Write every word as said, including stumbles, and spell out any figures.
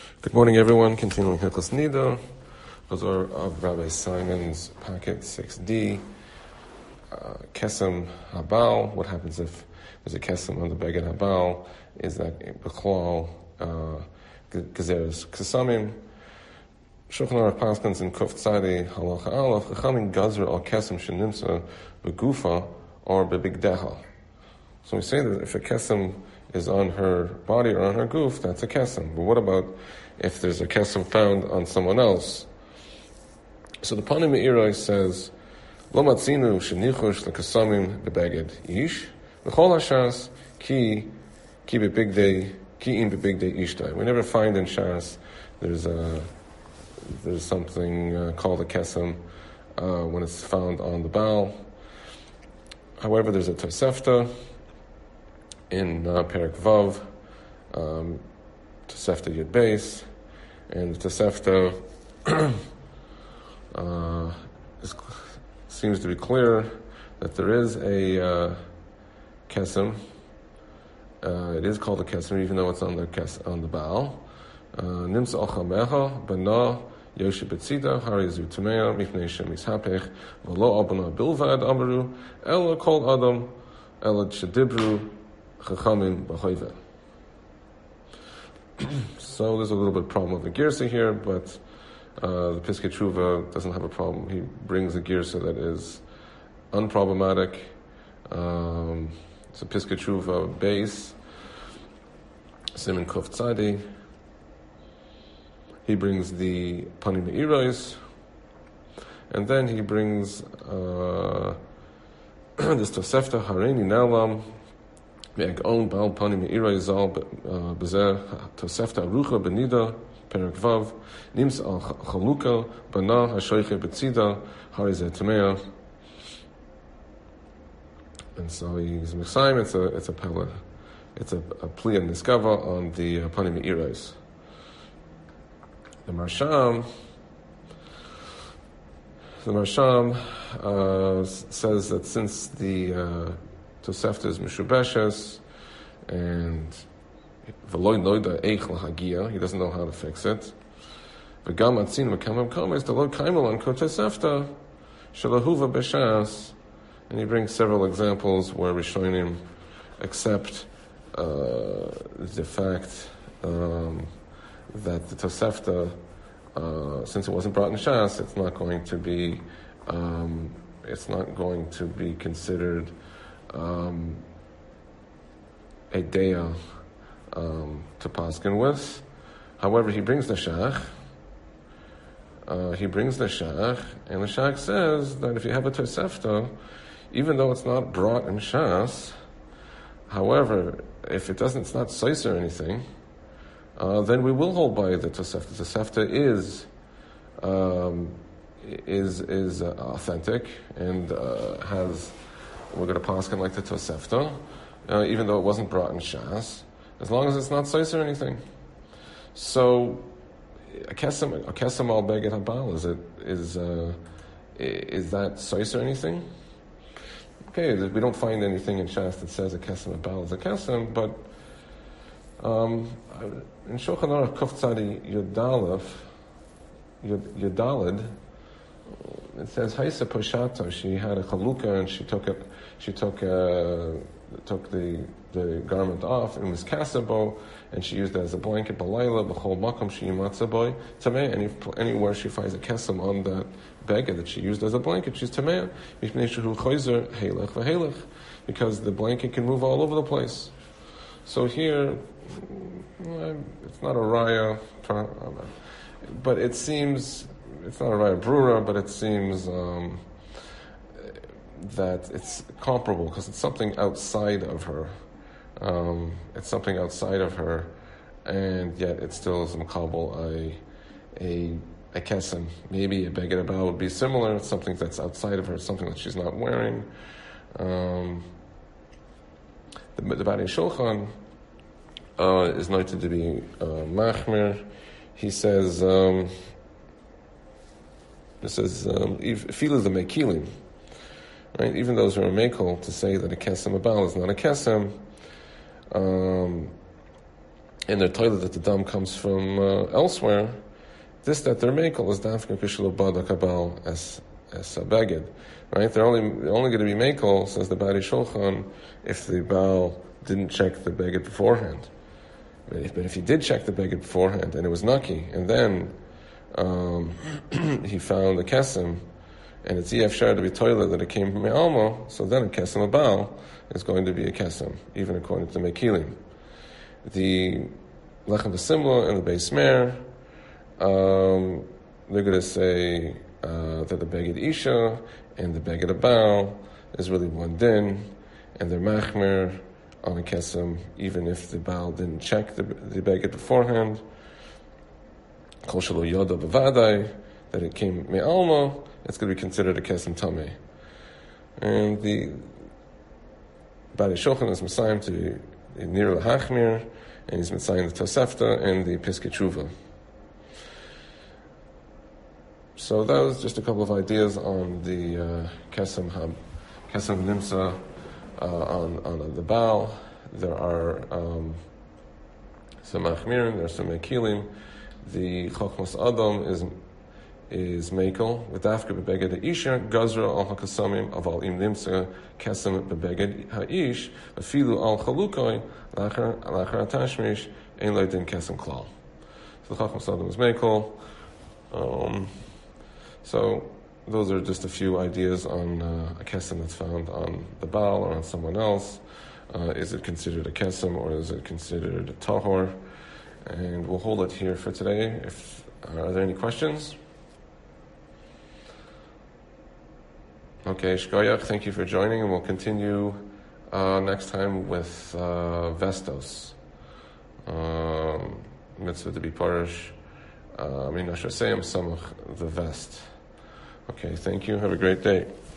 Good morning, everyone. Continuing Hilchos Nida, Chazor of Rabbi Simon's packet six D, uh, Kesem Habal. What happens if there's a Kesem on the Beged Habal? Is that B'chlal Gezeres Kesamim? Shulchan Aruch Paskins in Kuf Tzadi Halacha Aleph Chachamim Gazer al Kesem Shenimsa Begufa or Bebigdeha. So we say that if a Kesem is on her body or on her goof, that's a kesem. But what about if there's a kesem found on someone else? So the Panim Me'iroi says, Lo matzinu shenichush lekesamim bebeged ish, v'chol hashas ki ki bebigdei ki in bebigdei ishtai. We never find in Shas there's a there's something uh, called a kesem uh, when it's found on the Baal. However, there's a Tosefta in uh, Perek Vav, um, Tosefta Yud Beis, and the Tosefta uh, is, seems to be clear that there is a uh, kesem. Uh, it is called a kesem, even though it's on the kes, on the Baal. Nimsa al chamecha bana yoshi betzida hari zu tamea mifnei shem ishapech v'lo al bana bilvad amaru ela kol adam ela shedibru. So there's a little bit of problem with the girsa here, but uh, the Piskei Tshuva doesn't have a problem. He brings a girsa that is unproblematic. Um, it's a Piskei Tshuva base, Siman Kuf Tzadi. He brings the Panim Me'irois, and then he brings uh, this Tosefta Hareini Nalam. Ve'egon Baal Panim Me'iroi Zal Bezer Tosefta Arucha Benida Perek Vav Nims Al Chaluka Bana HaShoiche Betzida Harizeh Tamea. And so he's Mechayim. It's a it's a pella, it's a, a plea and niskava on the uh, Panim Me'irois. The Marsham, the Marsham uh, says that since the uh, Tosefta is Meshubeshes, and V'loi noida eich lahagia, he doesn't know how to fix it. V'gam atzin v'kamam kames the lo kaimel on Tosefta shalahuva b'shas, and he brings several examples where Rishonim accept uh, the fact um, that the Tosefta, uh, since it wasn't brought in Shas, it's not going to be, um, it's not going to be considered Um, a deya um, to paskin with. However, he brings the shach. Uh, he brings the shach, and the shach says that if you have a tosefta, even though it's not brought in shas, however, if it doesn't, it's not sois or anything, uh, then we will hold by the tosefta. The tosefta is um, is is uh, authentic and uh, has. We're going to paskin like the Tosefta, uh, even though it wasn't brought in Shas, as long as it's not sois or anything. So, a kesem, a kesem al beged habal, is it is uh, is that sois or anything? Okay, we don't find anything in Shas that says a kesem habal is a kesem, but um, in Shulchan Aruch Kuf Tzadi Yudalef Yudalid. It says Haisa Poshato. She had a chaluka and she took it. She took uh, took the the garment off and was kasabo, and she used it as a blanket. Balayla b'chol makom she yimatzaboy tamei. Any anywhere she finds a kesem on that beged that she used as a blanket, she's tamei. Mipnei shehu choizer heilech v'heilech, because the blanket can move all over the place. So here, it's not a raya, but it seems. It's not a raya brura, but it seems um, that it's comparable because it's something outside of her. Um, it's something outside of her, and yet it still is makabel a a a kesem. Maybe a beged habal would be similar. It's something that's outside of her, something that she's not wearing. Um, the the Bari Shulchan uh, is noted to be uh, machmir. He says. Um, It says, "Feel the mekilim," right? Even those who are mekel to say that a kesem habal is not a kesem, um, and they're told that the dam comes from uh, elsewhere, this that they're makel is dafka kishlo bada kabal as as a beged, right? They're only they're only going to be makel, says the Bari Shulchan, if the baal didn't check the beged beforehand. But if, but if he did check the beged beforehand and it was naki, and then um, he found the kesem, and it's E F Shar to be toilet that it came from Me'almo, so then a kesem abal is going to be a kesem, even according to Mekilim. The Lechem V'Simla and the Beis Mer, um, they're going to say uh, that the Beged Isha and the Beged Abal is really one din, and they're machmer on a kesem, even if the Baal didn't check the, the Beged beforehand. Kol shelo yoda b'vadai, that it came me'alma, it's going to be considered a kesem tameh. And the Bari Shulchan is Messiah to Nir L'Hachmir, and he's Messiah the Tosefta and the Piskei Tshuva. So that was just a couple of ideas on the uh, Kesem Hab, Kesem Nimsa uh, on, on the Baal. There are um, some Achmirim, there are some Mekilim. The Chochmas Adam is is Mekel, with Dafka Bebeged Isha, Gazra al Hakasamim, Aval Im Nimsa, Kesem Bebeged Ha'ish, Afilu al Chalukoi, Lachar Atashmish, Ein Leitin Kesem Klal. So the Chochmas Adam is Mekel. Um, so those are just a few ideas on uh, a Kesem that's found on the Baal or on someone else. Uh, is it considered a Kesem or is it considered a Tahor? And we'll hold it here for today. If uh, are there any questions? Okay, Shkoyach, thank you for joining, and we'll continue uh, next time with uh, Vestos. Um, mitzvah to be parish. I mean, Asher Seyam Samach, the vest. Okay, thank you. Have a great day.